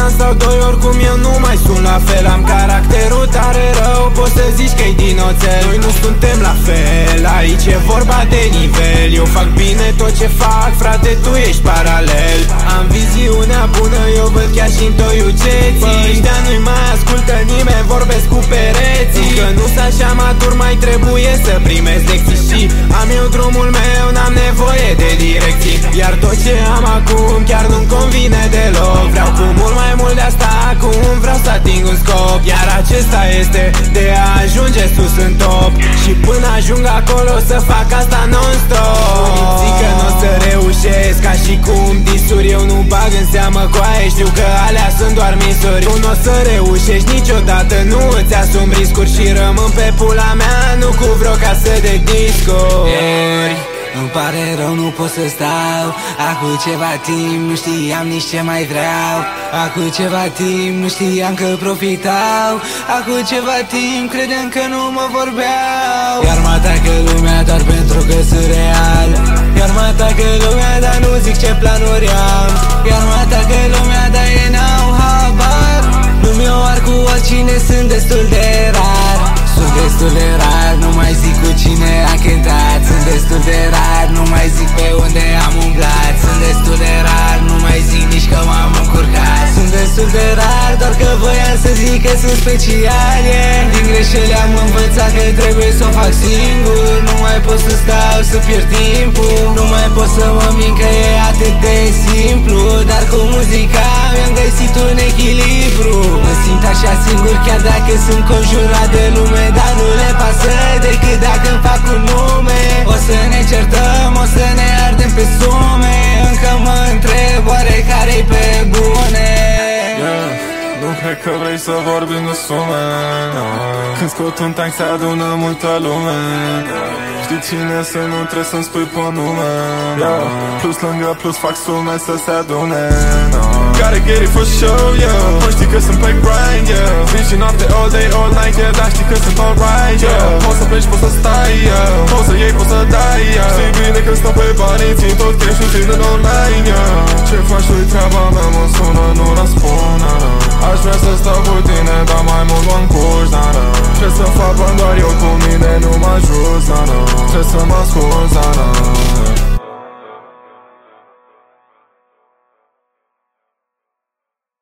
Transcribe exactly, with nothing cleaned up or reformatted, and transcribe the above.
an sau doi, oricum eu nu mai sunt la fel. Am caracterul tare rău, poți să zici că-i din oțel. Noi nu suntem la fel, aici e vorba de nivel. Eu fac bine tot ce fac, frate, tu ești paralel. Am viziunea bună, eu văd chiar și-n toiuceții. Bă, ăștia nu-i mai ascultă nimeni, vorbesc cu pereții. Încă nu-s așa matur, mai trebuie să primesc lecții. Și am eu drumul meu, n-am nevoie de direcții. Iar tot ce am acum chiar nu-mi convine deloc. Vreau cu mult mai mult de asta, acum vreau să ating un scop. Iar acesta este de a ajunge sus în top. Și până ajung acolo să fac asta non-stop. Unii zic că n-o să reușesc, ca și cum disuri eu nu bag în seamă coaie. Știu că alea sunt doar misuri. Tu n-o să reușești niciodată, nu îți asumi riscuri. Și rămân pe pula mea, nu cu vreo casă de discuri. Îmi pare rău, nu pot să stau. Acum ceva timp nu știam nici ce mai vreau. Acum ceva timp nu știam că profitau. Acum ceva timp credeam că nu mă vorbeau. Iar mă atacă lumea doar pentru că sunt real. Iar mă atacă lumea, dar nu zic ce planuri am. Iar mă atacă lumea, dar ei n-au habar. Nu mi-o ar cu oricine, sunt destul de rar. Sunt destul de rar, nu mai zic cu cine a cântat. Sunt destul de rar, nu mai zic pe unde am umblat. Sunt destul de rar, nu mai zic nici că m-am încurcat. Sunt destul de rar, doar că voiam să zic că sunt special, yeah. Din greșeli am învățat că trebuie să o fac singur. Nu mai pot să stau să pierd timpul. Nu mai pot să mă mint că e atât de simplu. Dar cu muzica mi-am găsit un echilibru. Mă simt așa singur chiar dacă sunt conjurat de lume. Dar nu le pasă decât dacă îmi fac un nume. O să ne certăm, o să ne ardem pe sume. Încă mă întreb oare care-i pe bune, yeah. Nu cred că vrei să vorbim de sume, no. Când scot un tank se adună multă lume, yeah. Știi cine să nu trebuie să-mi spui pe nume, yeah. Plus lângă plus fac sume să se adune, no. Gotta get it for sure, yeah. Păi știi că sunt pe grind, yeah. Zi și noapte, all day, all night, yeah. Dar știi că sunt alright, yeah. Poți să pleci, poți să stai, yeah. Poți să iei, poți să dai, yeah. Știi bine că stau pe bani, țin tot cash-ul, țin în online, yeah. Ce faci tu-i treaba mea, mă sună, nu răspund.